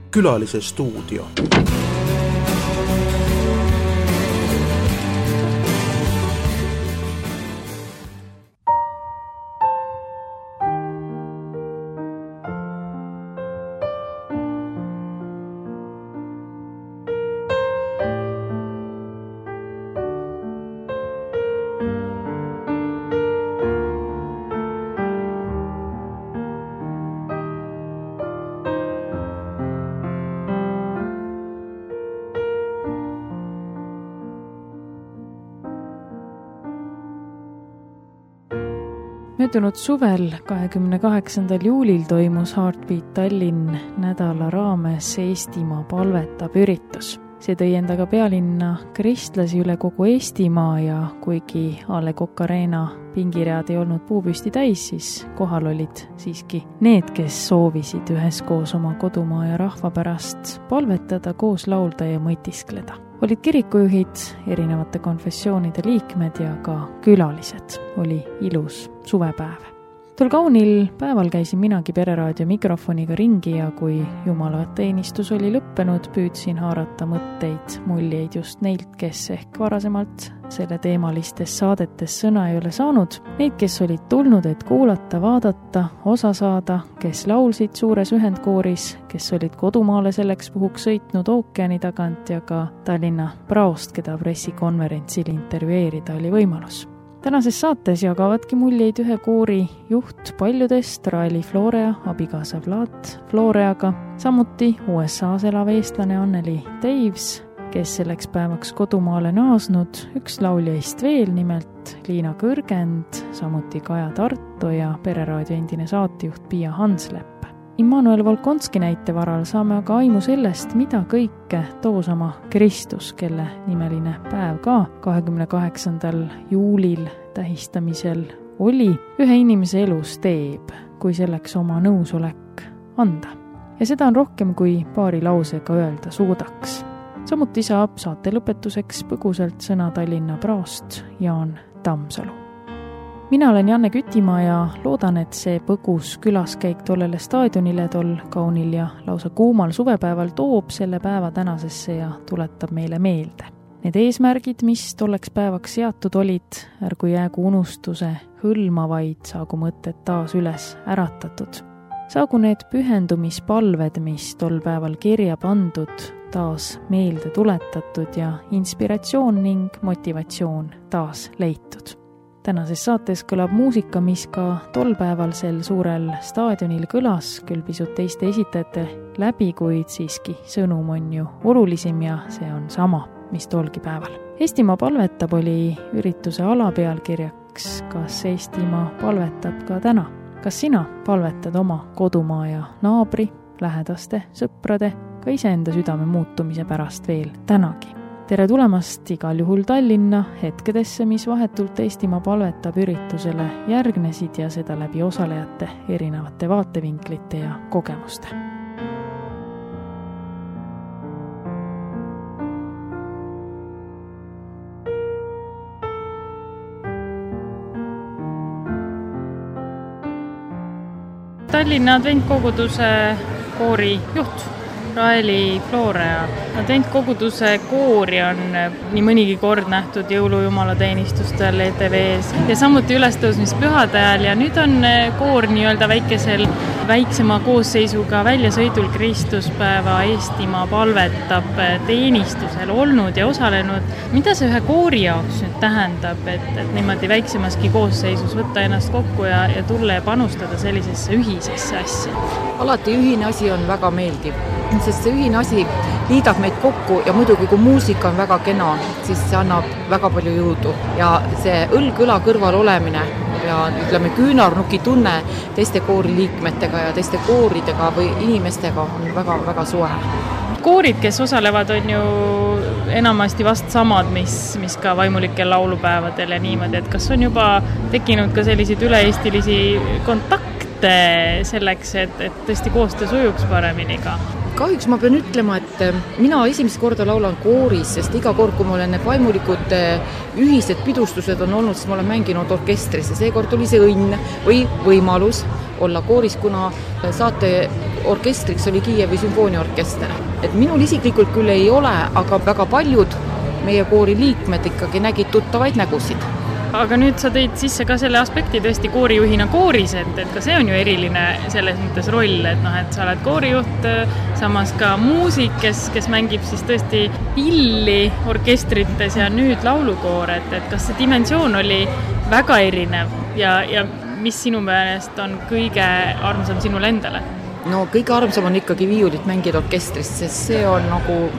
Külalise stuudio. Möödunud suvel 28. juulil toimus Heartbeat Tallinn nädala raames Eestimaa palvetab üritus. See tõi endaga pealinna kristlasi üle kogu Eestimaa ja kuigi A. Le Coq Arena pingiread ei olnud puupüsti täis, siis kohal olid siiski need, kes soovisid üheskoos oma kodumaa ja rahva pärast palvetada, koos laulda ja mõtiskleda. Olid kirikujuhid, erinevate konfessioonide liikmed ja ka külalised. Oli ilus suvepäev. Tol kaunil päeval käisin minagi Pereraadio mikrofoniga ringi ja kui jumalateenistus oli lõppenud, püüdsin haarata mõtteid, muljeid just neilt, kes ehk varasemalt selle teemalistes saadetes sõna ei ole saanud. Neid, kes olid tulnud, et kuulata, vaadata, osa saada, kes laulsid suures ühendkooris, kes olid kodumaale selleks puhuks sõitnud ookeani tagant ja ka Tallinna praost, keda pressikonverentsil intervjueerida oli võimalus. Tänases saates jagavadki muljeid ühe koori juht paljudest, Raeli Florea, abikaasa Vlad Floreaga, samuti USAs elav eestlane Anneli Daves, kes selleks päevaks kodumaale naasnud, üks lauljaist veel, nimelt Liina Kõrgend, samuti Kaja Tarto ja Pereraadio endine saatejuht Pia Hanslepp. Immanuel Volkonski näite varal saame aga aimu sellest, mida kõike toosama Kristus, kelle nimeline päev ka 28. juulil tähistamisel oli, ühe inimese elus teeb, kui selleks oma nõusolek anda. Ja seda on rohkem kui paari lausega öelda suudaks. Samuti saab saate lõpetuseks põgusalt sõna Tallinna praost Jaan Tammsalu. Mina olen Janne Kütimaa ja loodan, et see põgus külaskäik tollele staadionile tol kaunil ja lausa kuumal suvepäeval toob selle päeva tänasesse ja tuletab meile meelde. Need eesmärgid, mis tolleks päevaks seatud olid, ärgu jäägu unustuse hõlmavaid, saagu mõtted taas üles äratatud. Saagu need pühendumispalved, mis tol päeval kirja pandud, taas meelde tuletatud ja inspiratsioon ning motivatsioon taas leitud. Tänases saates kõlab muusika, mis ka tol päeval sel suurel staadionil kõlas, küll pisut teiste esitajate läbi, kuid siiski sõnum on ju olulisim ja see on sama, mis tolgi päeval. Eestimaa palvetab oli ürituse alapealkirjaks, kas Eestimaa palvetab ka täna? Kas sina palvetad oma kodumaa ja naabri, lähedaste, sõprade, ka iseenda südame muutumise pärast veel tänagi? Tere tulemast igal juhul Tallinna hetkedesse, mis vahetult Eestimaa palvetab üritusele järgnesid ja seda läbi osalejate erinevate vaatevinklite ja kogemuste. Tallinna adventkoguduse koori juht Raeli Florea. Adventkoguduse koori on nii mõnigi kord nähtud jõulujumalateenistustel ETV-s ja samuti ülestõusmispühade ajal ja nüüd on koor nii-öelda väiksema koosseisuga väljasõidul Kristuspäeva Eestimaa palvetab teenistusel olnud ja osalenud. Mida see ühe koori jaoks nüüd tähendab, et niimoodi väiksemaski koosseisus võtta ennast kokku ja tulla ja panustada sellisesse ühisesse asja? Alati ühine asi on väga meeldiv, sest see ühine asi liidab meid kokku ja muidugi kui muusika on väga kena, siis see annab väga palju jõudu ja see õlg-õla kõrval olemine ja ütleme küünarnuki tunne teiste kooriliikmetega ja teiste kooridega või inimestega on väga-väga soe. Koorid, kes osalevad, on ju enamasti vast samad, mis ka vaimulikel laulupäevadel ja niimoodi, et kas on juba tekkinud ka selliseid üle-eestilisi kontakte selleks, et tõesti koostöö sujuks paremini ka? Kahjuks ma pean ütlema, et mina esimest korda laulan kooris, sest iga kord, kui mul need vaimulikud ühised pidustused on olnud, siis ma olen mänginud orkestris ja seekord tuli see õnn või võimalus olla kooris, kuna saate orkestriks oli Kiievi sümfooniaorkester. Et minul isiklikult küll ei ole, aga väga paljud meie koori liikmed ikkagi nägid tuttavaid nägusid. Aga nüüd sa tõid sisse ka selle aspekti tõesti koorijuhina kooris, et ka see on ju eriline selles mõttes roll, et et sa oled koorijuht, samas ka muusik, kes mängib siis tõesti pilli orkestrites ja nüüd laulukoor, et kas see dimensioon oli väga erinev ja mis sinu meelest on kõige armsam sinule endale? No kõige armsam on ikkagi viiulit mängida orkestrist, sest see on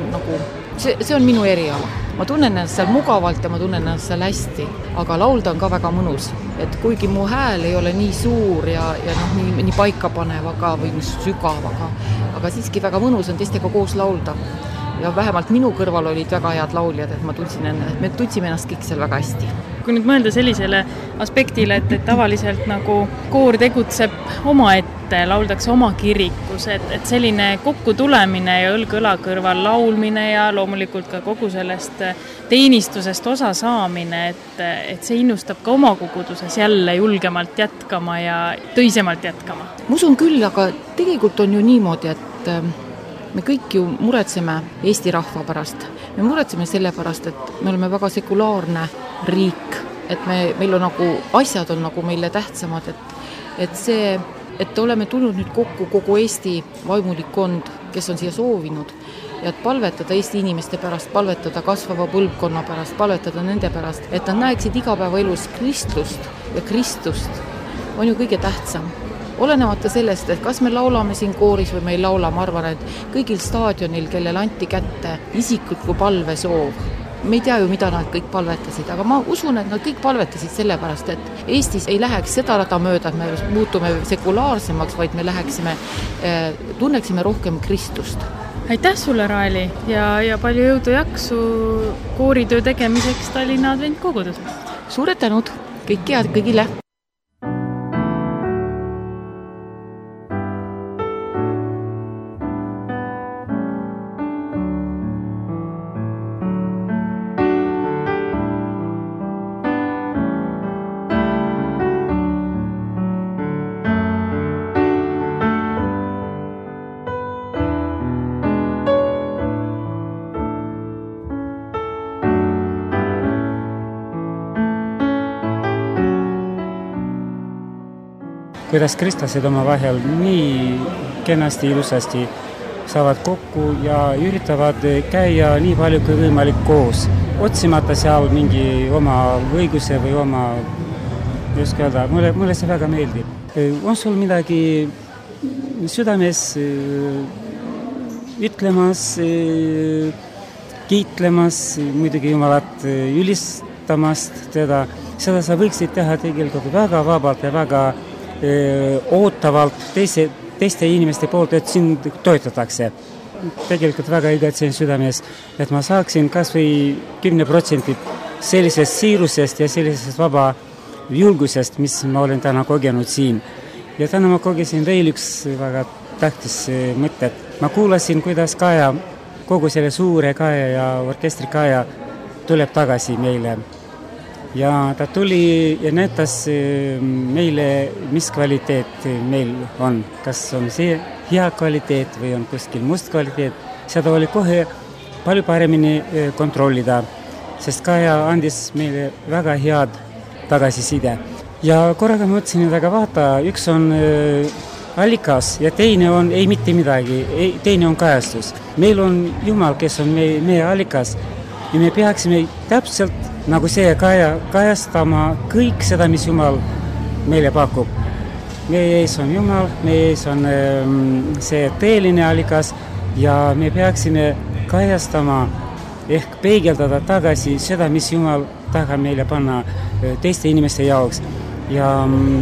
see on minu eriala. Ma tunnen ennast seal mugavalt ja ma tunnen ennast seal hästi, aga laulda on ka väga mõnus. Et kuigi mu hääl ei ole nii suur ja nii paikapanev või sügav, aga siiski väga mõnus on teistega koos laulda. Ja vähemalt minu kõrval olid väga head lauljad, et me tundsime ennast kõik seal väga hästi. Kui nüüd mõelda sellisele aspektile, et tavaliselt nagu koor tegutseb omaette, lauldakse oma kirikus, et selline kokkutulemine ja õlg-õla kõrval laulmine ja loomulikult ka kogu sellest teenistusest osa saamine, et see innustab ka oma koguduses jälle julgemalt jätkama ja töisemalt jätkama. Ma usun küll, aga tegelikult on ju niimoodi, et me kõik ju muretseme Eesti rahva pärast. Me muretseme selle pärast, et me oleme väga sekulaarne riik, et meil on asjad on meile tähtsamad, et oleme tulnud nüüd kokku kogu Eesti vaimulikkond, kes on siia soovinud ja et palvetada Eesti inimeste pärast, palvetada kasvava põlvkonna pärast, palvetada nende pärast, et nad näeksid igapäevaelus Kristlust ja Kristust on ju kõige tähtsam. Olenemata sellest, et kas me laulame siin kooris või me ei laula, ma arvan, et kõigil staadionil, kellel anti kätte isikliku palvesoov. Me ei tea ju, mida nad kõik palvetasid, aga ma usun, et nad kõik palvetasid sellepärast, et Eestis ei läheks seda rada mööda, et me muutume sekulaarsemaks, vaid me tunneksime rohkem Kristust. Aitäh sulle, Raeli, ja palju jõudu jaksu kooritöö tegemiseks Tallinna Adventkogudus. Suured tänud, kõik head kõigile! Kuidas kristlased oma vahel nii kenasti ilusasti saavad kokku ja üritavad käia nii palju kui võimalik koos, otsimata seal mingi oma õiguse või oma, just öelda, mulle see väga meeldib. On sul midagi südames ütlemas, kiitlemas, muidugi Jumalat ülistamast teda, seda sa võiksid teha tegelikult väga vabalt ja väga ootavalt teiste inimeste poolt, et sind toetatakse. Tegelikult väga igatsen südames, et ma saaksin kas või 10% sellisest siirusest ja sellisest vaba julgusest, mis ma olen täna kogenud siin. Ja täna ma kogesin veel üks väga tähtis mõte. Ma kuulasin, kuidas Kaja, kogu selle suure Kaja ja orkestri Kaja tuleb tagasi meile. Ja ta tuli ja näitas meile, mis kvaliteet meil on. Kas on see hea kvaliteet või on kuskil must kvaliteet. Seda oli kohe palju paremini kontrollida, sest Kaja andis meile väga head tagasiside. Ja korraga mõtlesin, et aga vaata, üks on allikas ja teine on ei mitte midagi, teine on kajastus. Meil on Jumal, kes on meie allikas ja me peaksime täpselt nagu see kajastama kõik seda, mis Jumal meile pakub. Meie ees on Jumal, meie ees on see tõeline allikas ja me peaksime kajastama ehk peegeldada tagasi seda, mis Jumal tahab meile panna teiste inimeste jaoks. Ja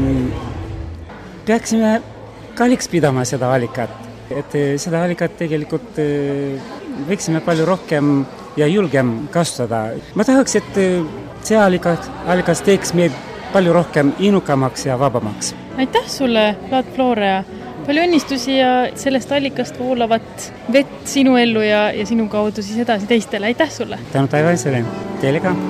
peaksime kalliks pidama seda allikat. Et seda allikat tegelikult võiksime palju rohkem ja julgem kasutada. Ma tahaks, et see allikas teeks meid palju rohkem innukamaks ja vabamaks. Aitäh sulle, Vlad Floorea, palju õnnistusi ja sellest allikast voolavat vett sinu ellu ja sinu kaudu siis edasi teistele. Aitäh sulle! Tänu taevasele! Teile ka!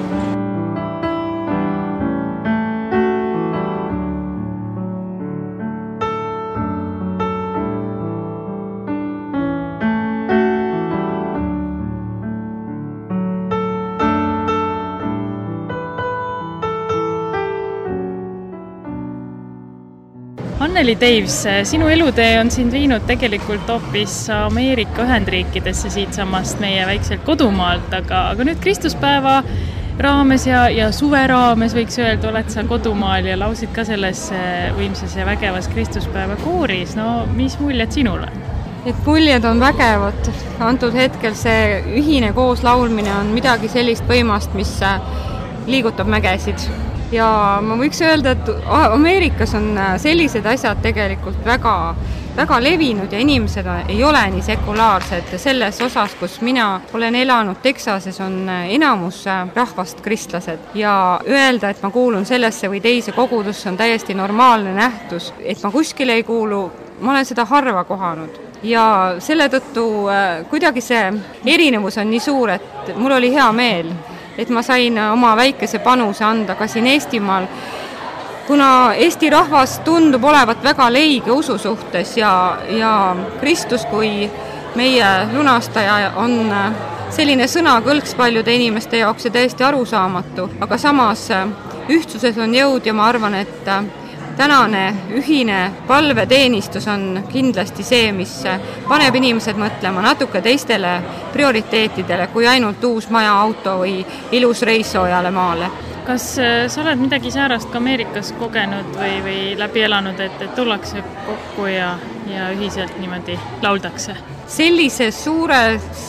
Anneli Teivs, sinu elutee on sind viinud tegelikult hoopis Ameerika Ühendriikidesse siitsamast meie väikselt kodumaalt, aga nüüd Kristuspäeva raames ja suve raames võiks öelda, oled sa kodumaal ja lausid ka selles võimsas ja vägevas Kristuspäeva kooris. No mis muljed sinule? Et muljed on vägevad. Antud hetkel see ühine koos laulmine on midagi sellist võimast, mis liigutab mägesid. Ja ma võiks öelda, et Ameerikas on sellised asjad tegelikult väga, väga levinud ja inimesed ei ole nii sekulaarsed. Selles osas, kus mina olen elanud Texases, on enamus rahvast kristlased. Ja öelda, et ma kuulun sellesse või teise kogudusse, on täiesti normaalne nähtus. Et ma kuskile ei kuulu, ma olen seda harva kohanud. Ja selle tõttu kuidagi see erinevus on nii suur, et mul oli hea meel, et ma sain oma väikese panuse anda ka siin Eestimaal, kuna Eesti rahvas tundub olevat väga leige usu suhtes ja Kristus kui meie lunastaja on selline sõnakõlks paljude inimeste jaoks ja täiesti arusaamatu, aga samas ühtsuses on jõud ja ma arvan, et tänane ühine palveteenistus on kindlasti see, mis paneb inimesed mõtlema natuke teistele prioriteetidele kui ainult uus maja, auto või ilus reis soojale maale. Kas sa oled midagi säärast ka Ameerikas kogenud või läbi elanud, et tullakse kokku ja ühiselt niimoodi lauldakse? Sellises suures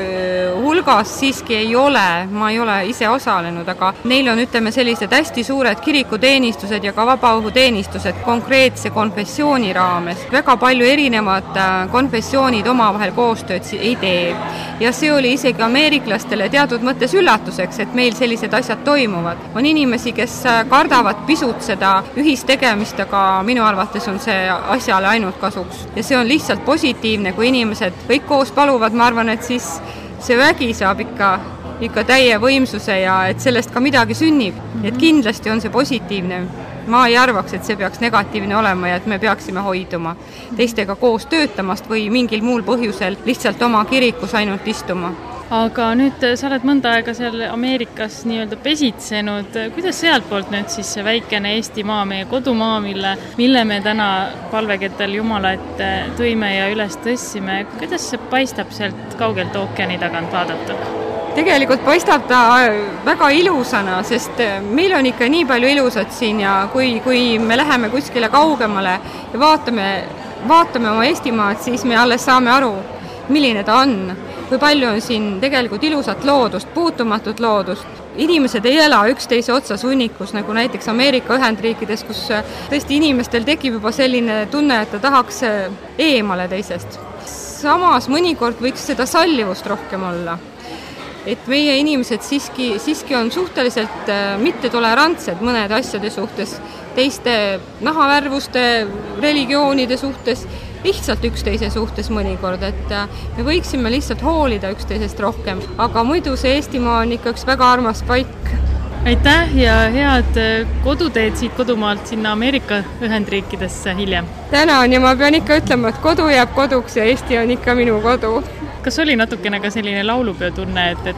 hulgas siiski ei ole, ma ei ole ise osalenud, aga neil on, ütleme, sellised hästi suured kirikuteenistused ja ka vabaõhuteenistused konkreetse konfessiooni raames. Väga palju erinevad konfessioonid omavahel koostööd ei tee. Ja see oli isegi ameeriklastele teatud mõttes üllatuseks, et meil sellised asjad toimuvad. On inimesi, kes kardavad pisut seda ühistegemist, aga minu arvates on see asjale ainult kasuks. Ja see on lihtsalt positiivne, kui inimesed kõik koos paluvad, ma arvan, et siis see vägi saab ikka täie võimsuse ja et sellest ka midagi sünnib. Et kindlasti on see positiivne. Ma ei arvaks, et see peaks negatiivne olema ja et me peaksime hoiduma teistega koos töötamast või mingil muul põhjusel lihtsalt oma kirikus ainult istuma. Aga nüüd sa oled mõnda aega seal Ameerikas nii-öelda pesitsenud. Kuidas sealt poolt nüüd siis see väikene Eestimaa, meie kodumaa, mille me täna palvekettel Jumala ette tõime ja üles tõstsime, kuidas see paistab sealt kaugelt ookeani tagant vaadata? Tegelikult paistab ta väga ilusana, sest meil on ikka nii palju ilusat siin ja kui me läheme kuskile kaugemale ja vaatame oma Eestimaad, siis me alles saame aru, milline ta on. Kui palju on siin tegelikult ilusat loodust, puutumatut loodust. Inimesed ei ela üksteise otsas hunnikus, nagu näiteks Ameerika Ühendriikides, kus tõesti inimestel tekib juba selline tunne, et ta tahaks eemale teisest. Samas mõnikord võiks seda sallivust rohkem olla. Et meie inimesed siiski on suhteliselt mittetolerantsed mõnede asjade suhtes, teiste nahavärvuste, religioonide suhtes, lihtsalt üksteise suhtes mõnikord, et me võiksime lihtsalt hoolida üksteisest rohkem, aga muidu see Eestimaa on ikka üks väga armas paik. Aitäh ja head koduteed siit kodumaalt sinna Ameerika Ühendriikidesse hiljem. Tänan ja ma pean ikka ütlema, et kodu jääb koduks ja Eesti on ikka minu kodu. Kas oli natukene ka selline laulupeo tunne, et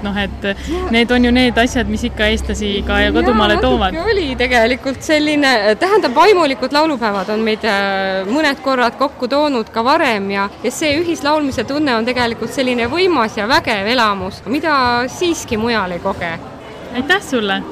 need on ju need asjad, mis ikka eestlasi ka ja kodumaale toovad? Natuke oli tegelikult selline, tähendab vaimulikud laulupäevad on meid mõned korrad kokku toonud ka varem ja see ühislaulmise tunne on tegelikult selline võimas ja vägev elamus, mida siiski mujal ei koge. Aitäh sulle!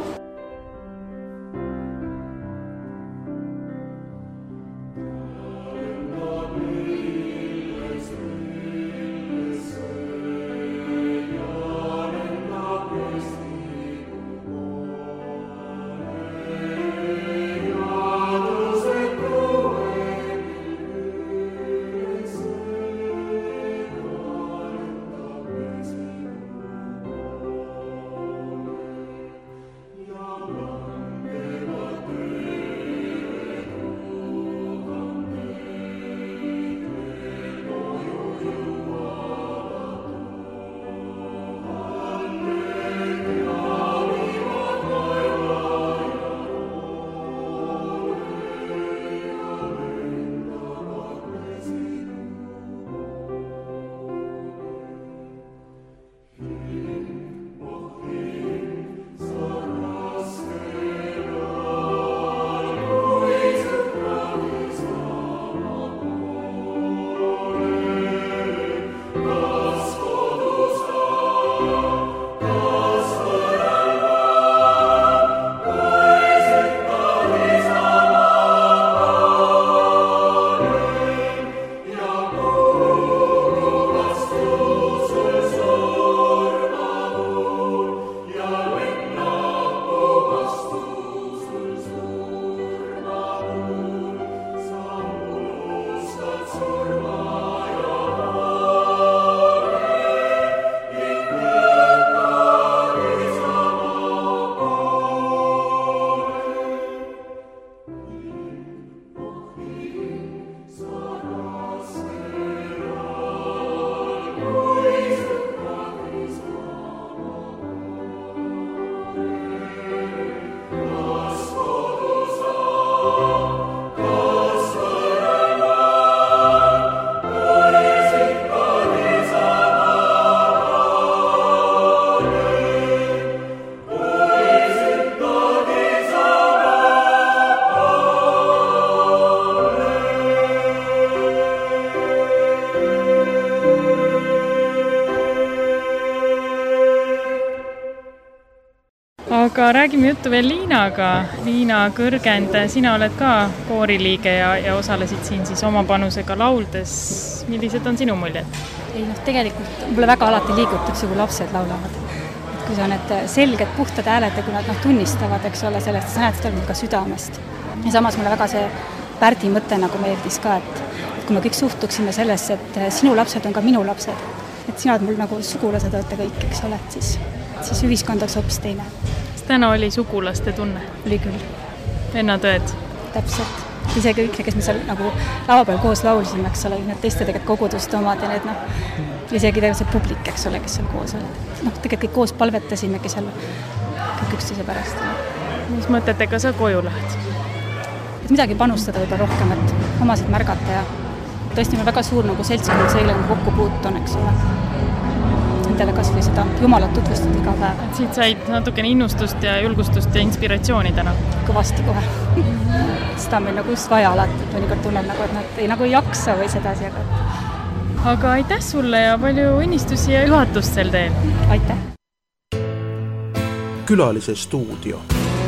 Aga räägime juttu veel Liinaga. Liina Kõrgend, sina oled ka kooriliige ja osalesid siin siis oma panusega lauldes. Millised on sinu muljed? Ei, tegelikult mulle väga alati liigutakse, kui lapsed laulavad. Et kui sa need selged, puhtad hääled ja kui nad tunnistavad, eks ole, sellest, sa näed, seda ka südamest. Ja samas mulle väga see Pärdi mõte nagu meeldis ka, et kui me kõik suhtuksime sellesse, et sinu lapsed on ka minu lapsed. Et sina oled mul nagu sugulased olete kõik, eks ole, et siis ühiskond oleks hoopis teine. Täna oli sugulaste tunne? Oli küll. Vennatõed? Täpselt. Isegi kõik, kes me seal nagu lava peal koos laulsime, eks ole, need teiste tegelikult koguduste omad ja need isegi tegelikult see publik, eks ole, kes seal koos olid. Tegelikult kõik koos palvetasimegi seal kõik üksteise pärast. Mis mõtetega sa koju lähed? Et midagi panustada võib-olla rohkem, et omasid märgata ja tõesti meil väga suur nagu seltskond seile kokku puutun, eks ole. Endale kas või seda Jumalat tutvustada iga päev. Et siit said natukene innustust ja julgustust ja inspiratsiooni täna? Kõvasti kohe. Seda on meil nagu just vaja alati, et mõnikord tunnen nagu, et nad ei jaksa või sedasi. Aga aitäh sulle ja palju õnnistusi ja juhatust sel teel. Aitäh. Külalise stuudio.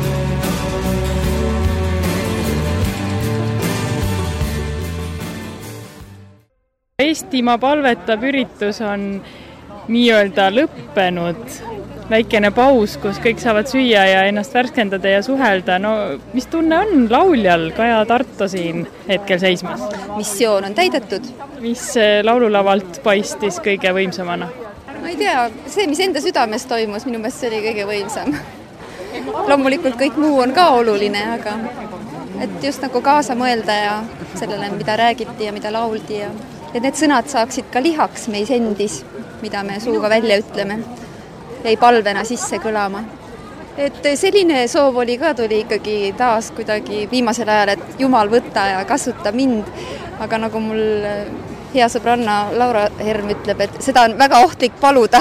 Eestimaa palvetab üritus on nii-öelda lõppenud. Väikene paus, kus kõik saavad süüa ja ennast värskendada ja suhelda. No, mis tunne on lauljal Kaja Tarto siin hetkel seismas? Missioon on täidetud. Mis laululavalt paistis kõige võimsamana? Ma ei tea, see, mis enda südames toimus, minu meelest see oli kõige võimsam. Loomulikult kõik muu on ka oluline, aga et just nagu kaasa mõelda ja sellele, mida räägiti ja mida lauldi ja need sõnad saaksid ka lihaks meis endis, mida me suuga välja ütleme, jäi palvena sisse kõlama. Et selline soov oli ka, tuli ikkagi taas kuidagi viimasel ajal, et Jumal võtta ja kasuta mind, aga nagu mul hea sõbranna Laura Herm ütleb, et seda on väga ohtlik paluda.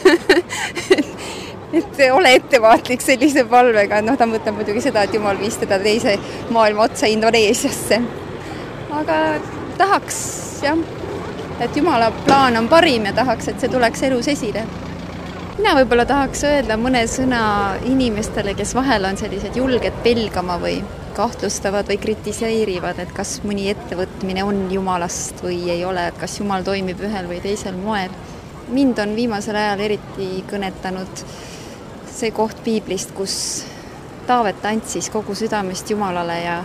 et ole ettevaatlik sellise palvega, ta mõtleb muidugi seda, et Jumal viis teda teise maailma otsa Indoneesiasse. Aga tahaks, jah, et Jumala plaan on parim ja tahaks, et see tuleks elus esile. Mina võib-olla tahaks öelda mõne sõna inimestele, kes vahel on sellised julged pelgama või kahtlustavad või kritiseerivad, et kas mõni ettevõtmine on Jumalast või ei ole, et kas Jumal toimib ühel või teisel moel. Mind on viimasel ajal eriti kõnetanud see koht piiblist, kus Taavet andsis kogu südamest Jumalale ja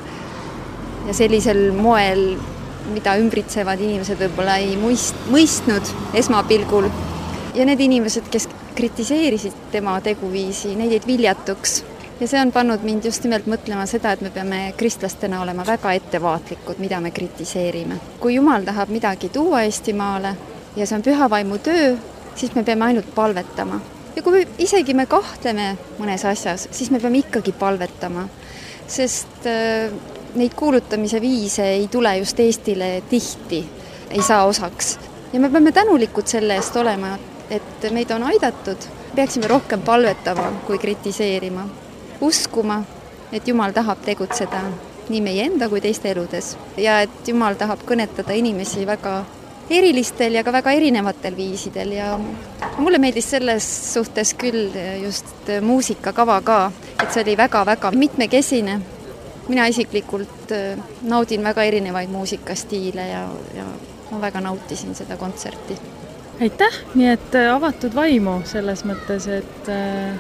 sellisel moel, mida ümbritsevad inimesed võib-olla ei mõistnud esmapilgul. Ja need inimesed, kes kritiseerisid tema teguviisi, neid jäid viljatuks. Ja see on pannud mind just nimelt mõtlema seda, et me peame kristlastena olema väga ettevaatlikud, mida me kritiseerime. Kui Jumal tahab midagi tuua Eestimaale ja see on pühavaimu töö, siis me peame ainult palvetama. Ja kui isegi me kahtleme mõnes asjas, siis me peame ikkagi palvetama, sest neid kuulutamise viise ei tule just Eestile tihti, ei saa osaks. Ja me peame tänulikud selle eest olema, et meid on aidatud. Peaksime rohkem palvetama kui kritiseerima. Uskuma, et Jumal tahab tegutseda nii meie enda kui teiste eludes. Ja et Jumal tahab kõnetada inimesi väga erilistel ja ka väga erinevatel viisidel. Ja mulle meeldis selles suhtes küll just muusikakava ka, et see oli väga-väga mitmekesine. Mina isiklikult naudin väga erinevaid muusikastiile ja ma väga nautisin seda kontserti. Aitäh, nii et avatud vaimu selles mõttes, et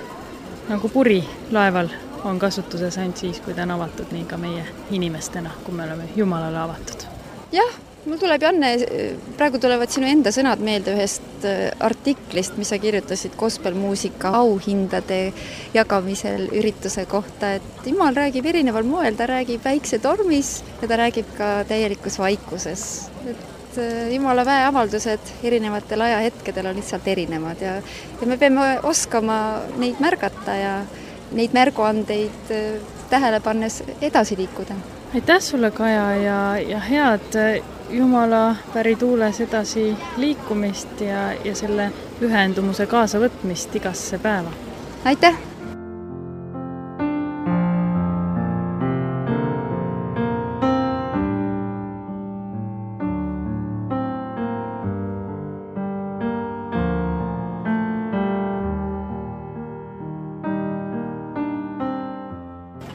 nagu puri laeval on kasutuses ainult siis, kui ta on avatud, nii ka meie inimestena, kui me oleme Jumalale avatud. Jah, mul tuleb, Janne, praegu tulevad sinu enda sõnad meelde ühest artiklist, mis sa kirjutasid gospelmuusika auhindade jagamisel ürituse kohta, et Jumal räägib erineval moel, ta räägib väikse tormis ja ta räägib ka täielikus vaikuses. Jumala väeavaldused erinevatel ajahetkedel on lihtsalt erinevad ja me peame oskama neid märgata ja neid märguandeid tähele pannes edasi liikuda. Aitäh sulle, Kaja, ja head Jumala pärituules edasi liikumist ja selle ühendumuse kaasavõtmist igasse päeva. Aitäh!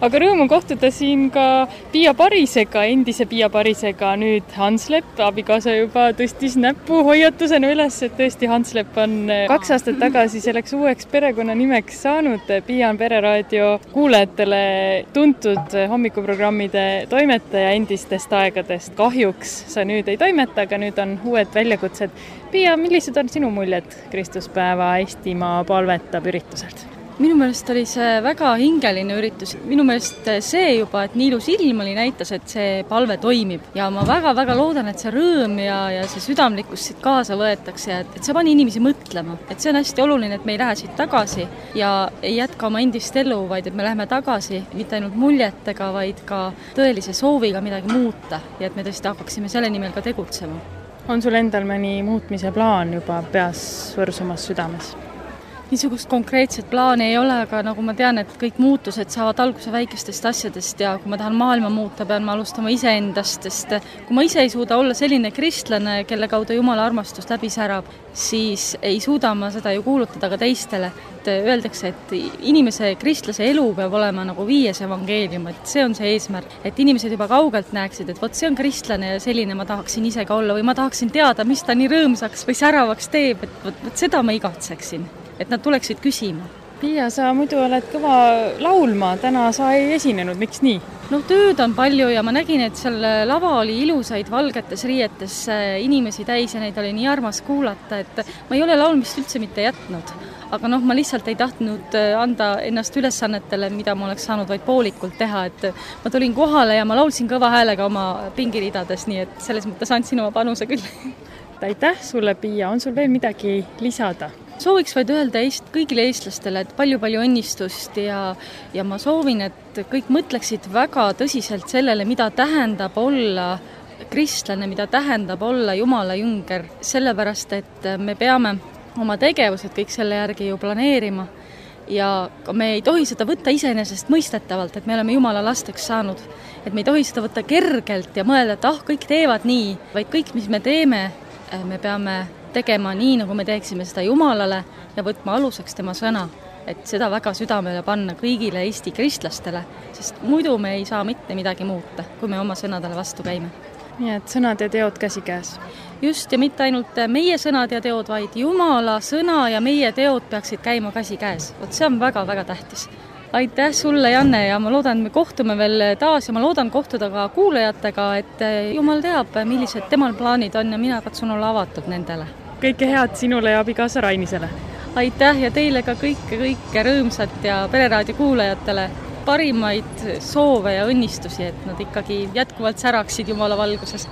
aga rõõm on kohtuda siin ka Piia Parisega, endise Piia Parisega, nüüd Hans Lepp. Abikaasa juba tõstis näppu hoiatusena üles, et tõesti Hans Lepp on 2 aastat tagasi selleks uueks perekonnanimeks saanud. Piia on Pereraadio kuulajatele tuntud hommikuprogrammide toimetaja endistest aegadest. Kahjuks sa nüüd ei toimeta, aga nüüd on uued väljakutsed. Piia, millised on sinu muljed Kristuspäeva Eestimaa palvetab ürituselt? Minu meelest oli see väga hingeline üritus. Minu meelest see juba, et nii ilus ilm oli, näitas, et see palve toimib. Ja ma väga-väga loodan, et see rõõm ja see südamlikkus siit kaasa võetakse ja et see pani inimesi mõtlema. Et see on hästi oluline, et me ei lähe siit tagasi ja ei jätka oma endist elu, vaid et me läheme tagasi mitte ainult muljetega, vaid ka tõelise sooviga midagi muuta ja et me tõesti hakkaksime selle nimel ka tegutsema. On sul endal mõni muutmise plaan juba peas võrsumas südames? Niisugust konkreetset plaani ei ole, aga nagu ma tean, et kõik muutused saavad alguse väikestest asjadest ja kui ma tahan maailma muuta, pean ma alustama iseendast, sest kui ma ise ei suuda olla selline kristlane, kelle kaudu Jumala armastus läbi särab, siis ei suuda ma seda ju kuulutada ka teistele. Et öeldakse, et inimese kristlase elu peab olema nagu 5 evangeelium, et see on see eesmärk, et inimesed juba kaugelt näeksid, et vot see on kristlane ja selline ma tahaksin ise ka olla või ma tahaksin teada, mis ta nii rõõmsaks või säravaks teeb, et vot seda ma igatseksin. Et nad tuleksid küsima. Piia, sa muidu oled kõva laulma, täna sa ei esinenud, miks nii? No tööd on palju ja ma nägin, et seal lava oli ilusaid valgetes riietes inimesi täis ja neid oli nii armas kuulata, et ma ei ole laulmist üldse mitte jätnud. Aga ma lihtsalt ei tahtnud anda ennast ülesannetele, mida ma oleks saanud vaid poolikult teha, et ma tulin kohale ja ma laulsin kõva häälega oma pingiridades, nii et selles mõttes andsin oma panuse küll. Aitäh sulle, Piia, on sul veel midagi lisada? Sooviks vaid öelda kõigile eestlastele, et palju-palju õnnistust ja ma soovin, et kõik mõtleksid väga tõsiselt sellele, mida tähendab olla kristlane, mida tähendab olla Jumala jünger, sellepärast, et me peame oma tegevused kõik selle järgi ju planeerima ja me ei tohi seda võtta iseenesest mõistetavalt, et me oleme Jumala lasteks saanud, et me ei tohi seda võtta kergelt ja mõelda, et kõik teevad nii, vaid kõik, mis me teeme, me peame tegema nii, nagu me teeksime seda Jumalale ja võtma aluseks tema sõna, et seda väga südamele panna kõigile Eesti kristlastele, sest muidu me ei saa mitte midagi muuta, kui me oma sõnadele vastu käime. Nii et sõnad ja teod käsikäes. Just, ja mitte ainult meie sõnad ja teod, vaid Jumala sõna ja meie teod peaksid käima käsikäes. Vot see on väga-väga tähtis. Aitäh sulle, Janne, ja ma loodan, et me kohtume veel taas ja ma loodan kohtuda ka kuulajatega, et Jumal teab, millised temal plaanid on ja mina katsun olla avatud nendele. Kõike head sinule ja abikaasa Rainisele. Aitäh ja teile ka kõike rõõmsat ja Pereraadio kuulajatele parimaid soove ja õnnistusi, et nad ikkagi jätkuvalt säraksid Jumala valguses.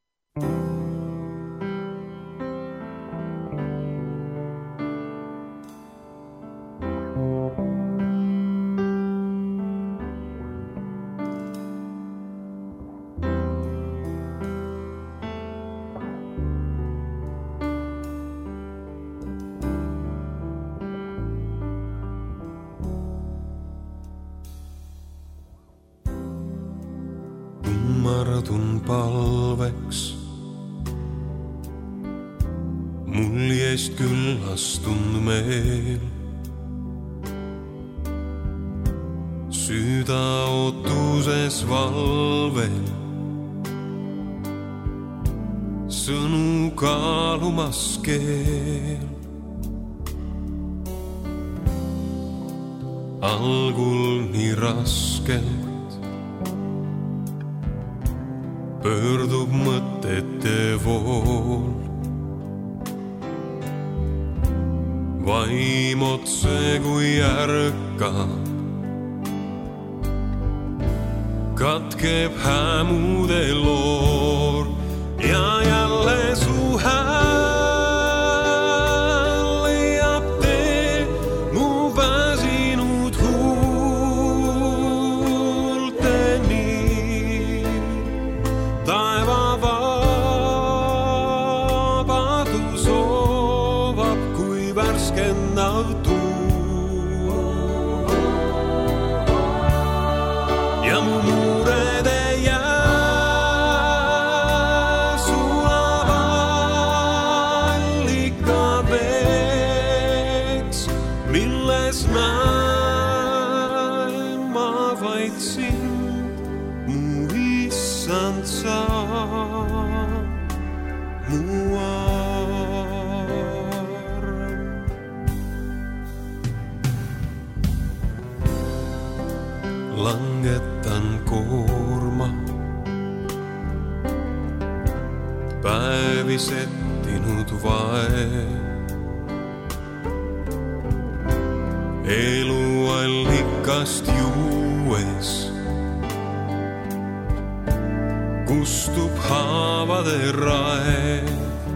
Kummardun palveks, muljest küllastun meel. Süda ootuses valvel, sõnu kaalumas keel. Algul nii raskelt pöördub mõtete vool, vaim otse kui ärkab, katkeb hämude loor ja jälle su hääl leiab tee mu väsinud huulteni. Taeva vabadus soovab kui värskendav tuul ja mu muured ei jää sulab allikaveks, milles näen ma vaid mu arm. Langetan koorma, päevi settinud vaev. Eluallikast juues kustub haavade raev.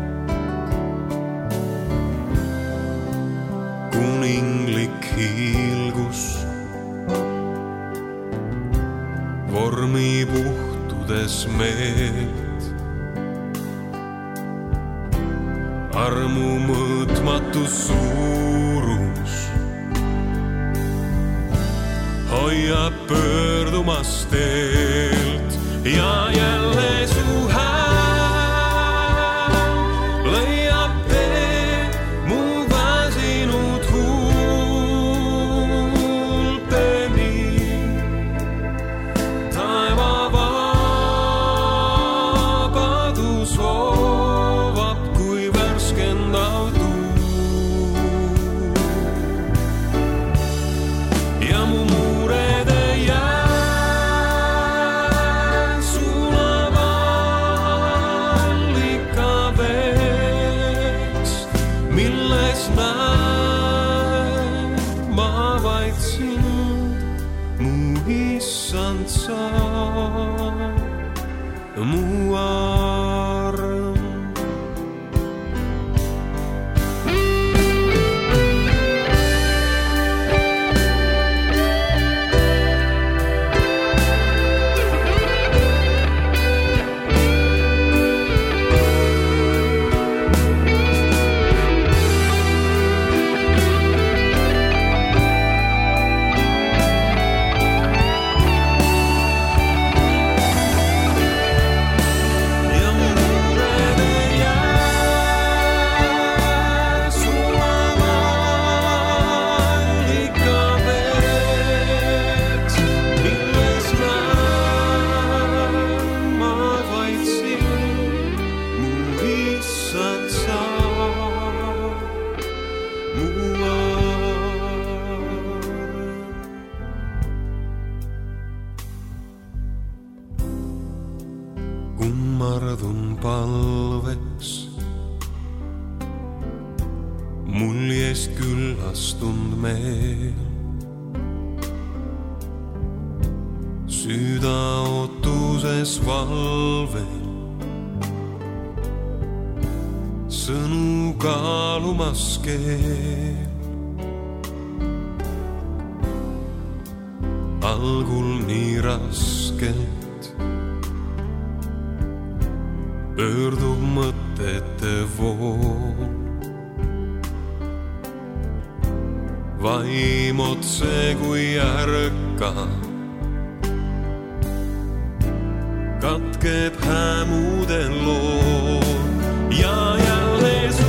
Kuninglik hiilgus vormi puhtudes meelt. Armu mõõtmatu suurus hoiab pöördumas teelt ja jälle su hääl leiab tee mu väsinud huulteni. Taeva vabadus hoovab kui värskendav tuul ja mu mu arm. Kummardun palveks muljest küllastund meel. Süda ootuses valvel, sõnu kaalumas keel. Algul nii raskelt pöördub mõtete vool. Vaim otse kui ärka katkeb hämude lool ja jälle su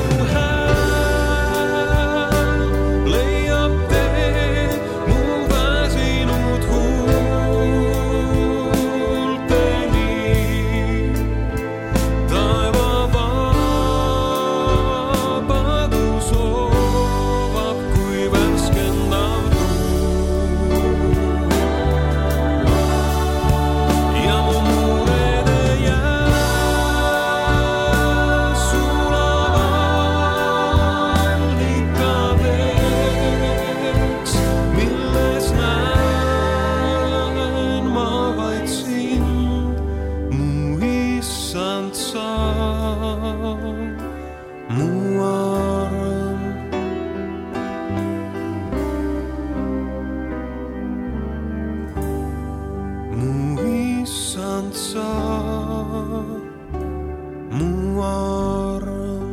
hääl leiab tee mu väsinud huulteni. Taeva vabadus hoovab kui värskendav tuul ja mu murede jää sulavad allikaveks, milles näen ma vaid sind, mu issand sa, mu arm. Mu issand sa, mu arm.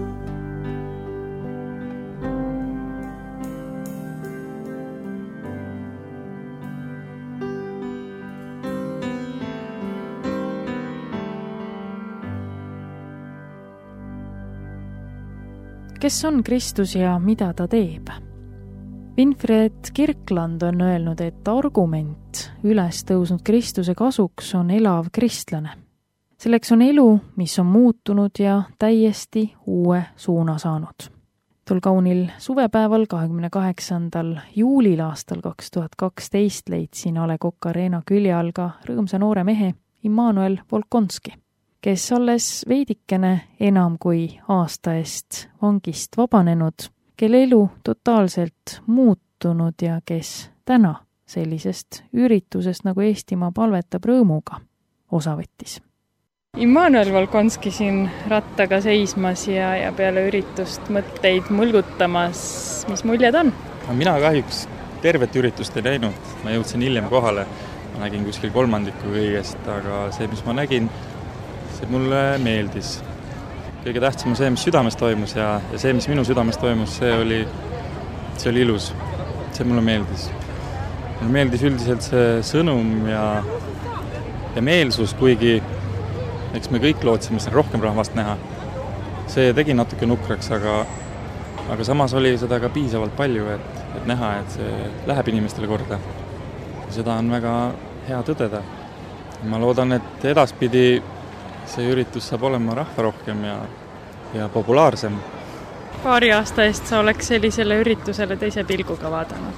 Kes on Kristus ja mida ta teeb? Winfried Kirkland on öelnud, et argument üles tõusnud Kristuse kasuks on elav kristlane. selleks on elu, mis on muutunud ja täiesti uue suuna saanud. Tol kaunil suvepäeval 28. juulil aastal 2012 leidsin A Le Coq Arena külje all ka rõõmsa noore mehe Immanuel Volkonski, kes alles veidikene enam kui aasta eest vangist vabanenud, kelle elu totaalselt muutunud ja kes täna sellisest üritusest nagu Eestimaa palvetab rõõmuga osa võttis. Immanuel Volkonski siin rattaga seismas ja peale üritust mõtteid mõlgutamas. Mis muljed on? Mina kahjuks tervet üritust ei näinud. Ma jõudsin hiljem kohale. Ma nägin kuskil 1/3 kõigest, aga see, mis ma nägin, see mulle meeldis. Kõige tähtsam on see, mis südames toimus ja see, mis minu südames toimus, see oli ilus. See mulle meeldis. Mulle meeldis üldiselt see sõnum ja meelsus, kuigi eks me kõik lootsime siin rohkem rahvast näha. See tegi natuke nukraks, aga samas oli seda ka piisavalt palju, et näha, et see läheb inimestele korda. Seda on väga hea tõdeda. Ma loodan, et edaspidi see üritus saab olema rahvarohkem ja populaarsem. Paari aasta eest sa oleks sellisele üritusele teise pilguga vaadanud.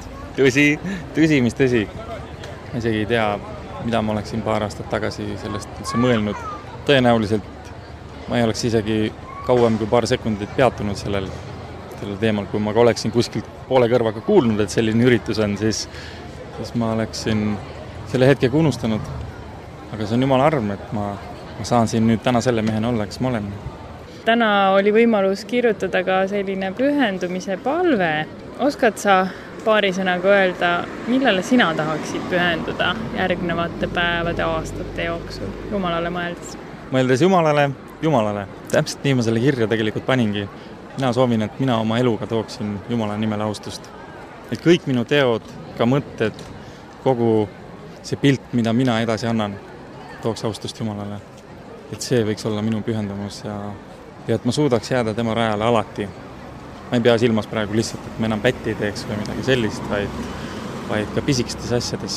Tõsi, mis tõsi. Ma isegi ei tea, mida ma oleksin paar aastat tagasi sellest üldse mõelnud. Tõenäoliselt ma ei oleks isegi kauem kui paar sekundit peatunud sellel teemal. Kui ma oleksin kuskilt poole kõrvaga kuulnud, et selline üritus on, siis ma oleksin selle hetkega unustanud. Aga see on jumala arm, et ma saan siin nüüd täna selle mehena olla, kes ma olen. Täna oli võimalus kirjutada ka selline pühendumise palve. Oskad sa paari sõnaga öelda, millele sina tahaksid pühenduda järgnevate päevade, aastate jooksul Jumalale mõeldes? Mõeldes Jumalale. Täpselt nii ma selle kirja tegelikult paningi. Mina soovin, et mina oma eluga tooksin Jumala nimele austust. Et kõik minu teod, ka mõtted, kogu see pilt, mida mina edasi annan, tooks austust Jumalale. Et see võiks olla minu pühendumus ja et ma suudaks jääda tema rajale alati. Ma ei pea silmas praegu lihtsalt, et ma enam pätti ei teeks või midagi sellist, vaid ka pisikestes asjades.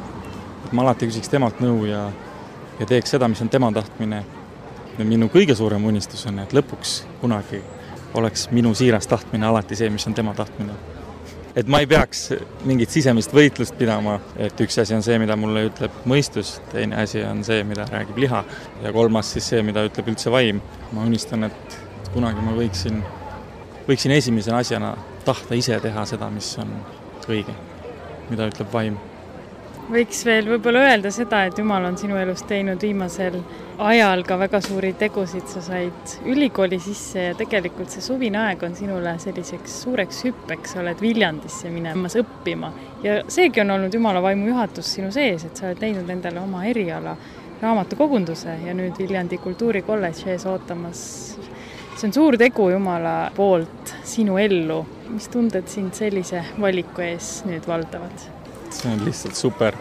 Et ma alati küsiks temalt nõu ja teeks seda, mis on tema tahtmine. Ja minu kõige suurem unistus on, et lõpuks kunagi oleks minu siiras tahtmine alati see, mis on tema tahtmine. Et ma ei peaks mingit sisemist võitlust pidama, et üks asi on see, mida mulle ütleb mõistus, teine asi on see, mida räägib liha ja kolmas siis see, mida ütleb üldse vaim. Ma unistan, et kunagi ma võiksin esimesena asjana tahta ise teha seda, mis on õige, mida ütleb vaim. Võiks veel võib-olla öelda seda, et Jumal on sinu elus teinud viimasel ajal ka väga suuri tegusid. Sa said ülikooli sisse ja tegelikult see suvine aeg on sinule selliseks suureks hüppeks. Sa oled Viljandisse minemas õppima ja seegi on olnud Jumala vaimu juhatus sinu sees, et sa oled teinud endale oma eriala raamatukogunduse ja nüüd Viljandi kultuurikolledž ees ootamas. See on suur tegu Jumala poolt sinu ellu. Mis tunded sind sellise valiku ees nüüd valdavad? See on lihtsalt super.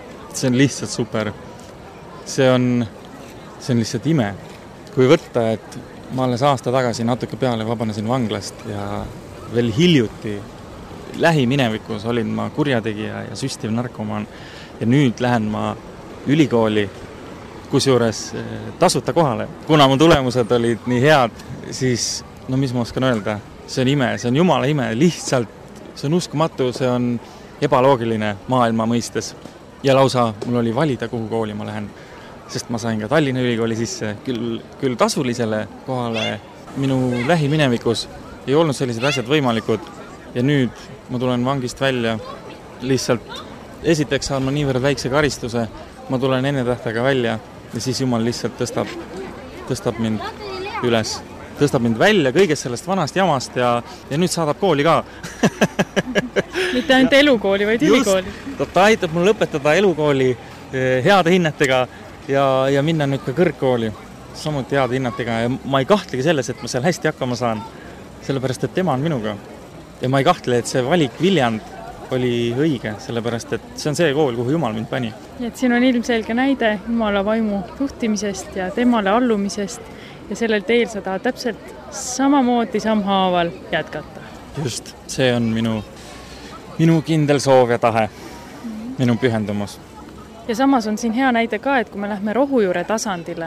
See on lihtsalt ime. Kui võtta, et ma alles aasta tagasi natuke peale vabanesin vanglast ja veel hiljuti lähiminevikus olin ma kurjategija ja süstiv narkomaan ja nüüd lähen ma ülikooli, kusjuures tasuta kohale. Kuna mu tulemused olid nii head, siis mis ma oskan öelda? See on ime, see on Jumala ime, lihtsalt see on uskumatu, see on ebaloogiline maailma mõistes. Ja lausa mul oli valida, kuhu kooli ma lähen, sest ma sain ka Tallinna ülikooli sisse, küll tasulisele kohale. Minu lähiminevikus ei olnud sellised asjad võimalikud ja nüüd ma tulen vangist välja. Lihtsalt esiteks saan ma niivõrd väikse karistuse, ma tulen enne tähtega välja ja siis Jumal lihtsalt tõstab mind üles. Tõstab mind välja kõigest sellest vanast jamast ja nüüd saadab kooli ka. Mitte ainult elukooli, vaid ülikooli. Ta aitab mul lõpetada elukooli heade hinnetega ja minna nüüd ka kõrgkooli samuti heade hinnetega. Ja ma ei kahtlegi selles, et ma seal hästi hakkama saan, sellepärast, et tema on minuga. Ja ma ei kahtle, et see valik Viljand oli õige, sellepärast, et see on see kool, kuhu Jumal mind pani. Et siin on ilmselge näide Jumala vaimu juhtimisest ja temale allumisest ja sellel teel sa tahad täpselt samamoodi samhaaval jätkata. Just, see on minu kindel soov ja tahe, minu pühendumus. Ja samas on siin hea näide ka, et kui me lähme rohujuure tasandile,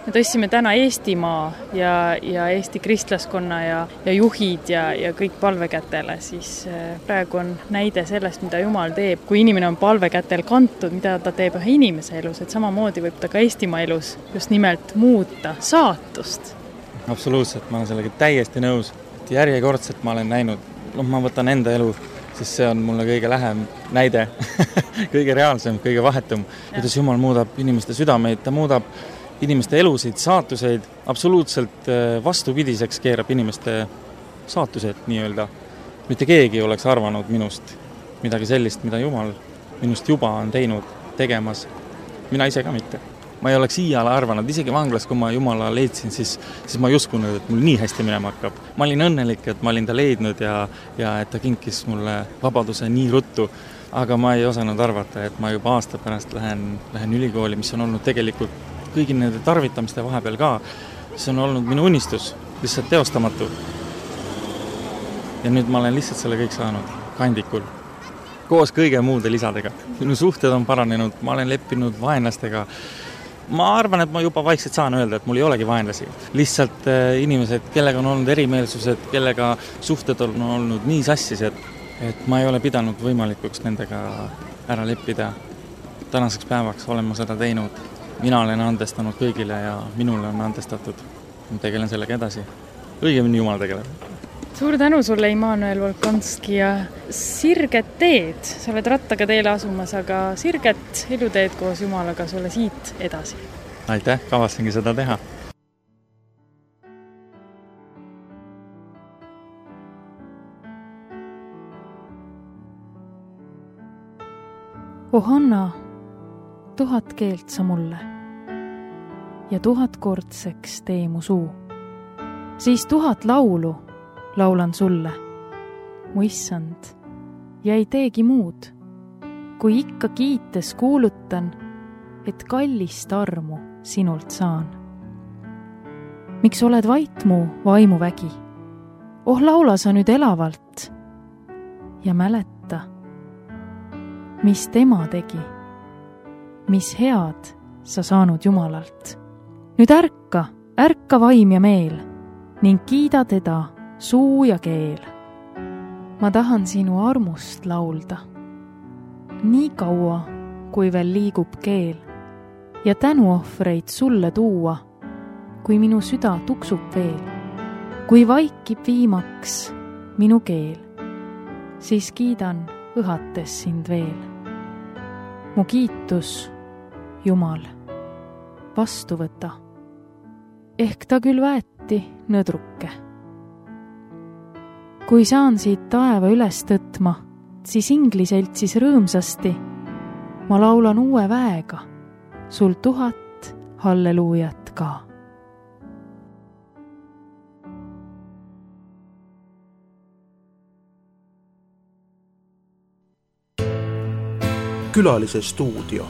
me tõstsime täna Eestimaa ja Eesti kristlaskonna ja juhid ja kõik palvekätele, siis praegu on näide sellest, mida Jumal teeb. Kui inimene on palvekätel kantud, mida ta teeb ühe inimese elus, et samamoodi võib ta ka Eestimaa elus just nimelt muuta saatust. Absoluutselt, ma olen sellega täiesti nõus. Järjekordselt ma olen näinud, ma võtan enda elu, siis see on mulle kõige lähem näide, kõige reaalsem, kõige vahetum, kuidas Jumal muudab inimeste südameid, ta muudab inimeste elusid, saatuseid, absoluutselt vastupidiseks keerab inimeste saatused nii-öelda. Mitte keegi ei oleks arvanud minust midagi sellist, mida Jumal minust juba on teinud, tegemas. Mina ise ka mitte. Ma ei oleks iiale arvanud, isegi vanglas, kui ma Jumala leidsin, siis ma ei uskunud, et mul nii hästi minema hakkab. Ma olin õnnelik, et ma olin ta leidnud ja et ta kinkis mulle vabaduse nii ruttu, aga ma ei osanud arvata, et ma juba aasta pärast lähen ülikooli, mis on olnud tegelikult kõigi nende tarvitamiste vahepeal ka. See on olnud minu unistus, lihtsalt teostamatu. Ja nüüd ma olen lihtsalt selle kõik saanud kandikul, koos kõige muude lisadega. Minu suhted on paranenud, ma olen leppinud vaenlastega. Ma arvan, et ma juba vaikselt saan öelda, et mul ei olegi vaenlasi. Lihtsalt inimesed, kellega on olnud erimeelsused, kellega suhted on olnud nii sassis, et ma ei ole pidanud võimalikuks nendega ära leppida. Tänaseks päevaks olen ma seda teinud. Mina olen andestanud kõigile ja minule on andestatud. Ma tegelen sellega edasi. Õigemini Jumal tegeleb. Suur tänu sulle, Immanuel Volkonski, ja sirget teed. Sa oled rattaga teele asumas, aga sirget eluteed koos Jumalaga sulle siit edasi. Aitäh, kavasengi seda teha. Oh Anna, 1000 keelt sa mulle ja 1000 kordseks tee mu suu. Siis 1000 laulu laulan sulle, mu issand, ja ei teegi muud, kui ikka kiites kuulutan, et kallist armu sinult saan. Miks oled vait mu vaimuvägi? Oh, laula sa nüüd elavalt ja mäleta, mis tema tegi, mis head sa saanud Jumalalt. Nüüd ärka vaim ja meel ning kiida teda suu ja keel. Ma tahan sinu armust laulda, nii kaua, kui veel liigub keel, ja tänuohvreid sulle tuua, kui minu süda tuksub veel. Kui vaikib viimaks minu keel, siis kiidan õhates sind veel. Mu kiitus, Jumal, vastu võta, ehk ta küll väeti nõdruke. Kui saan siit taeva üles tõtma, siis ingliseltsis rõõmsasti ma laulan uue väega, sul 1000 halleluujat ka. Külalise stuudio.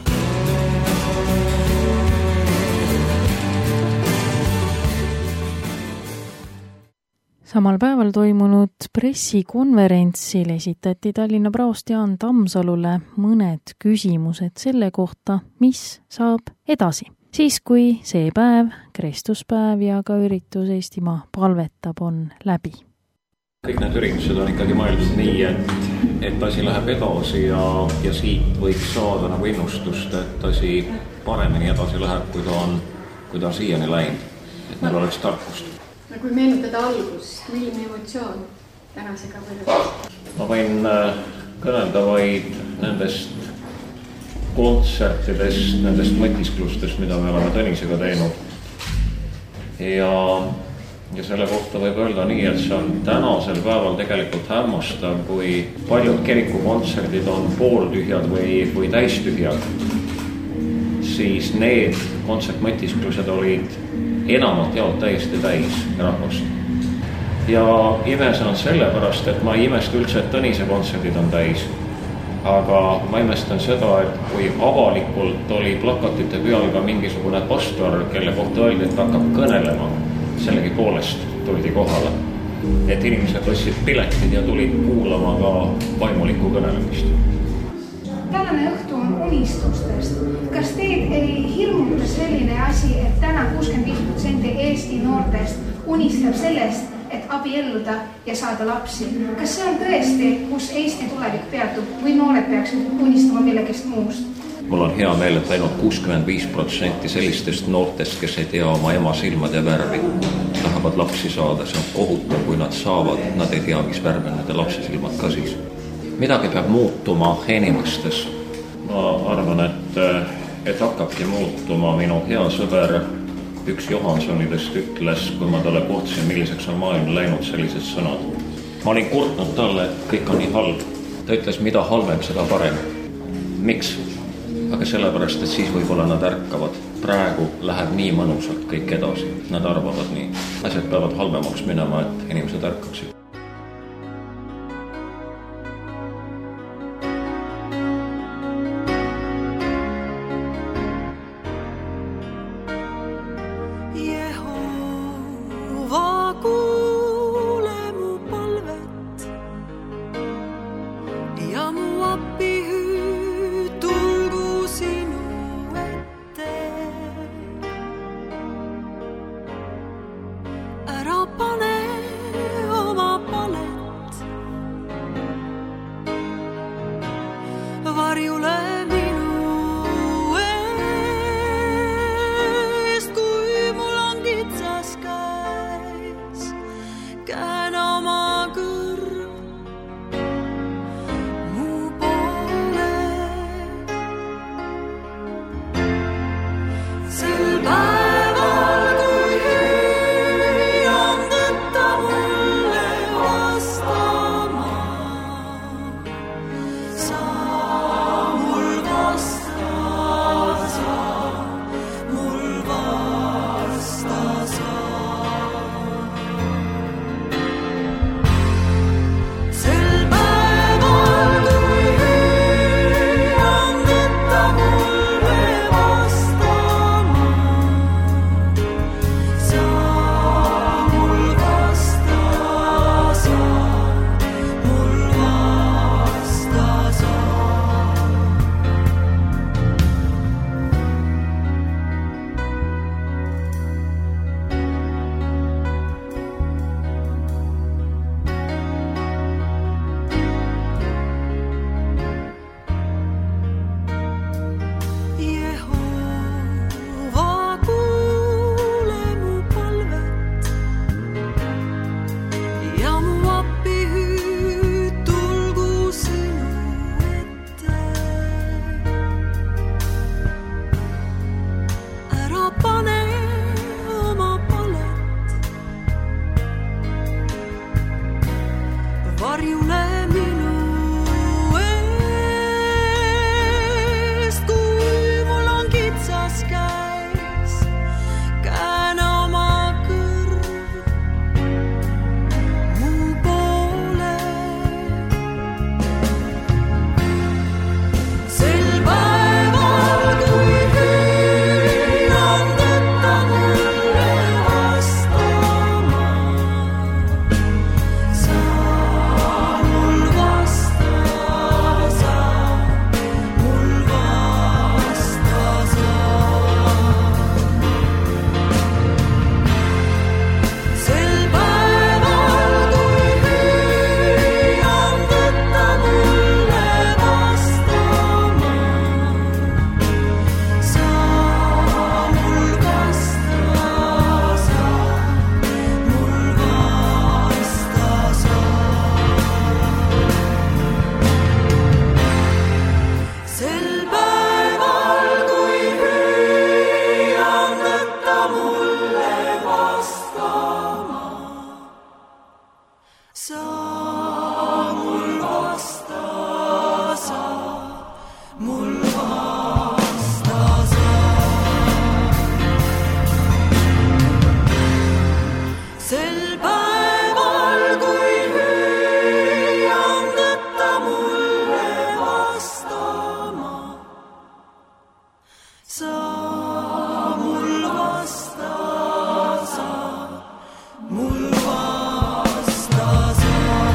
Samal päeval toimunud pressikonverentsil esitati Tallinna praost Jaan Tammsalule mõned küsimused selle kohta, mis saab edasi. Siis, kui see päev, Kristuspäev ja ka üritus Eestimaa palvetab on läbi. Kõik need üritused on ikkagi mõeldud nii, et asi läheb edasi ja siit võiks saada nagu innustust, et asi paremini edasi läheb, kui ta siiani läinud, et meil oleks tarkust. Kui meenutada algust, milline emotsioon tänasega võrreldes? Ma võin kõnelda vaid nendest kontsertidest, nendest mõtisklustest, mida me oleme Tõnisega teinud. Ja selle kohta võib öelda nii, et see on tänasel päeval tegelikult hämmastav, kui paljud kirikukontserdid on pooltühjad või täistühjad, siis need kontsertmõtisklused olid enamalt jaolt täiesti täis rahvast. Ja ime see on sellepärast, et ma ei imesta üldse, et Tõnise kontserdid on täis. Aga ma imestan seda, et kui avalikult oli plakatite peal ka mingisugune pastor, kelle kohta öeldi, et hakkab kõnelema, sellegi poolest tuldi kohale. Et inimesed ostsid piletid ja tulid kuulama ka vaimulikku kõnelemist. tänane õhtu on unistustest. Kas teid ei hirmuta selline asi, et täna 65% Eesti noortest unistab sellest, et abielluda ja saada lapsi? Kas see on tõesti, kus Eesti tulevik peatub või noored peaksid unistama millegist muust? Mul on hea meel, et ainult 65% sellistest noortest, kes ei tea oma ema silmade värvi, tahavad lapsi saada. See on kohutav, kui nad saavad, nad ei tea, mis värv on nende lapse silmad ka siis. Midagi peab muutuma inimestes. Ma arvan, et hakkabki muutuma. Minu hea sõber üks Johansonidest ütles, kui ma talle kohtasin, milliseks on maailm läinud, sellised sõnad. Ma olin kurtnud talle, et kõik on nii halb. Ta ütles, mida halvem, seda parem. Miks? Aga sellepärast, et siis võib-olla nad ärkavad. Praegu läheb nii mõnusalt kõik edasi. Nad arvavad nii. Asjad peavad halvemaks minema, et inimesed ärkaksid. Mul vasta sa.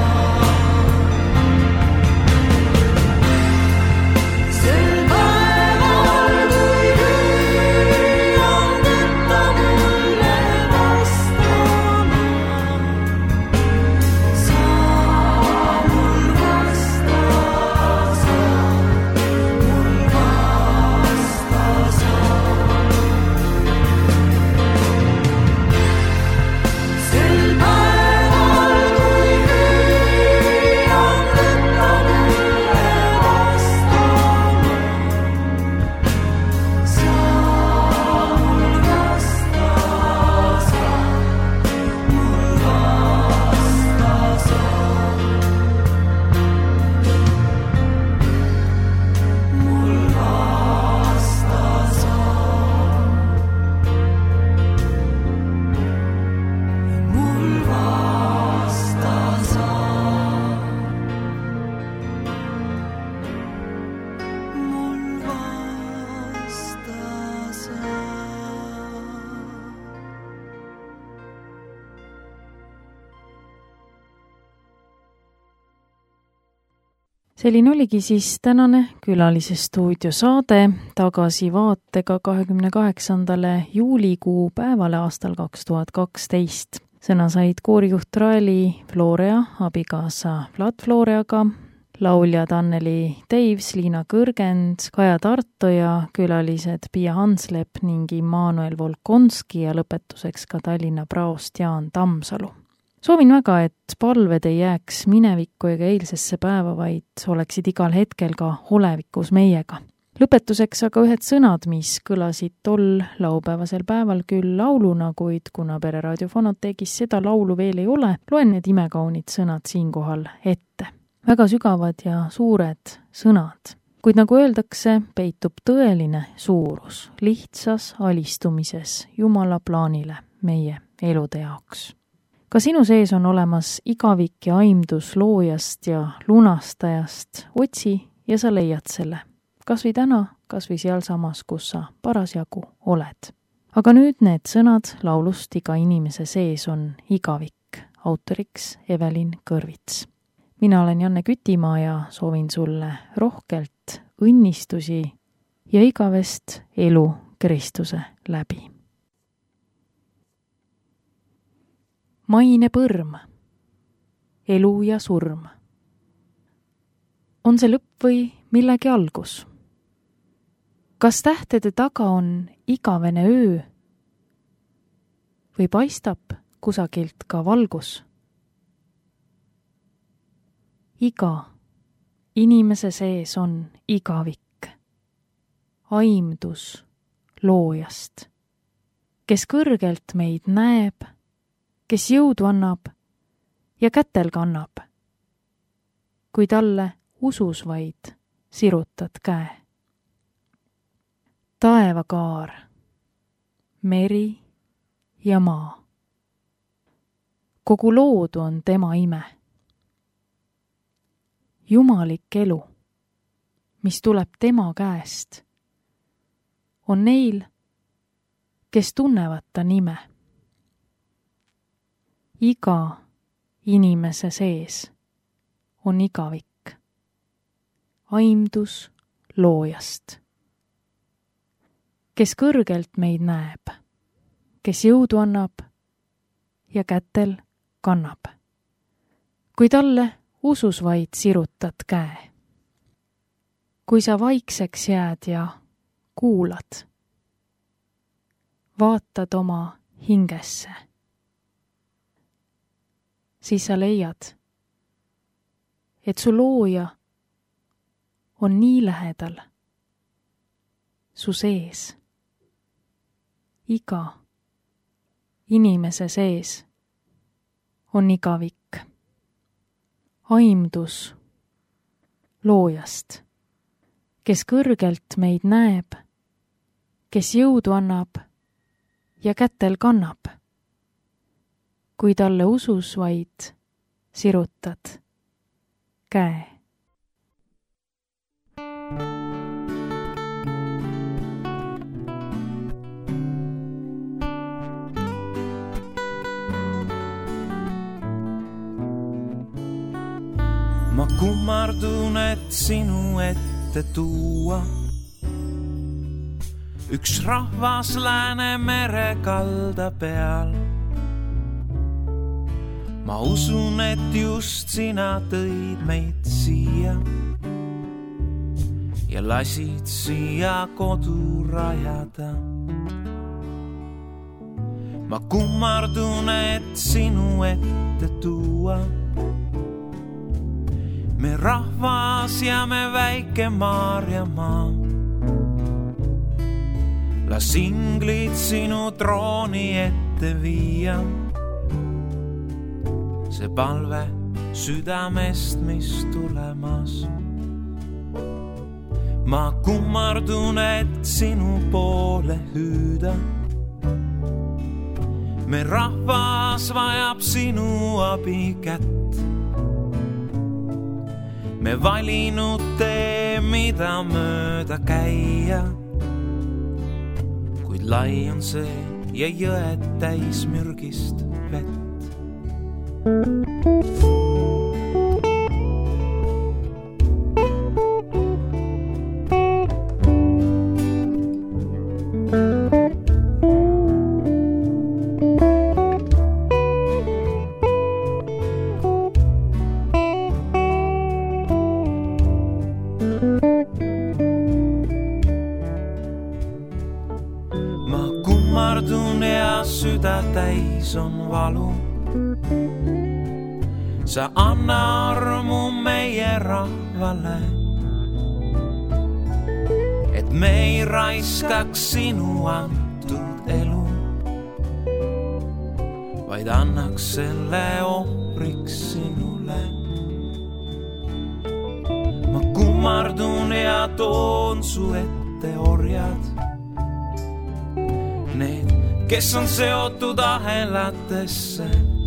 Selline oligi siis tänane Külalise stuudio saade tagasivaatega 28. juulikuu päevale aastal 2012. Sõna said koorijuht Raeli Florea, abikaasa Vlad Floreaga, lauljad Anneli Teivs, Liina Kõrgend, Kaja Tarto ja külalised Pia Hanslepp ning Immanuel Volkonski ja lõpetuseks ka Tallinna praost Jaan Tammsalu. Soovin väga, et palved ei jääks minevikku ega eilsesse päeva, vaid oleksid igal hetkel ka olevikus meiega. Lõpetuseks aga ühed sõnad, mis kõlasid tol laupäevasel päeval küll lauluna, kuid kuna Pereraadio Fonoteegis seda laulu veel ei ole, loen need imekaunid sõnad siinkohal ette. Väga sügavad ja suured sõnad, kuid nagu öeldakse, peitub tõeline suurus lihtsas alistumises Jumala plaanile meie elude jaoks. Ka sinu sees on olemas igavik ja aimdus loojast ja lunastajast. Otsi ja sa leiad selle. Kas või täna, kas või sealsamas, kus sa parasjagu oled. Aga nüüd need sõnad laulust Iga inimese sees on igavik. Autoriks Evelin Kõrvits. Mina olen Janne Kütimaa ja soovin sulle rohkelt õnnistusi ja igavest elu Kristuse läbi. Maine põrm, elu ja surm. On see lõpp või millegi algus? Kas tähtede taga on igavene öö? Või paistab kusagilt ka valgus? Iga inimese sees on igavik, aimdus loojast, kes kõrgelt meid näeb, kes jõudu annab ja kätel kannab, kui talle usus vaid sirutad käe. Taevakaar, meri ja maa. Kogu loodu on tema ime. Jumalik elu, mis tuleb tema käest, on neil, kes tunnevad ta nime. Iga inimese sees on igavik, aimdus loojast, kes kõrgelt meid näeb, kes jõudu annab ja kätel kannab, kui talle usus vaid sirutad käe. Kui sa vaikseks jääd ja kuulad, vaatad oma hingesse, siis sa leiad, et su looja on nii lähedal su sees. Iga inimese sees on igavik, aimdus loojast, kes kõrgelt meid näeb, kes jõudu annab ja kätel kannab, kui talle usus vaid sirutad käe. Ma kummardun, et sinu ette tuua üks rahvas Läänemere kalda peal. Ma usun, et just sina tõid meid siia ja lasid siia kodu rajada. Ma kummardun, et sinu ette tuua me rahvas ja me väike Maarjamaa. Las inglid sinu trooni ette viia, see palve südamest, mis tulemas. Ma kummardun, et sinu poole hüüda. Me rahvas vajab sinu abi kätt. Me valinud tee, mida mööda käia, kuid lai on see ja jõed täis mürgist vett. süda täis on valu. Sa anna armu meie rahvale, et me ei raiskaks sinu antud elu, vaid annaks selle ohvriks sinule. Ma kummardun ja toon su ette orjad, need, kes on seotud ahelatesse.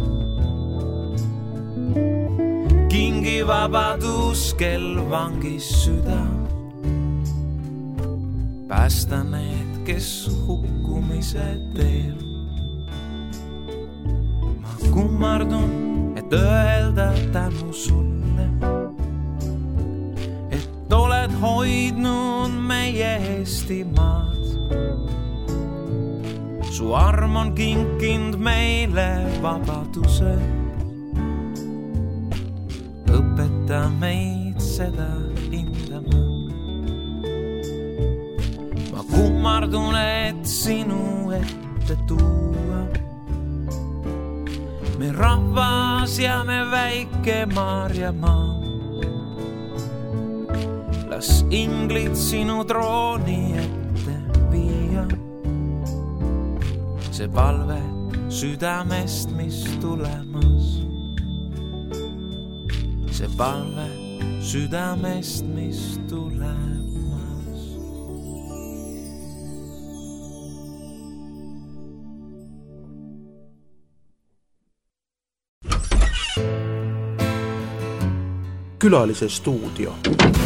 Kingi vabadus, kel vangis süda, päästa need, kes hukkumise teel. Ma kummardun, et öelda tänu sulle, et oled hoidnud meie Eestimaad. Su arm on kinkind meile vabaduse, õpeta meid seda hindama. Ma kummardun, et sinu ette tuua me rahvas ja me väike Maarjamaa. Las inglid sinu trooni ette viia, see palve südamest, mis tulemas. See palve südamest, mis tulemas. Külalise stuudio.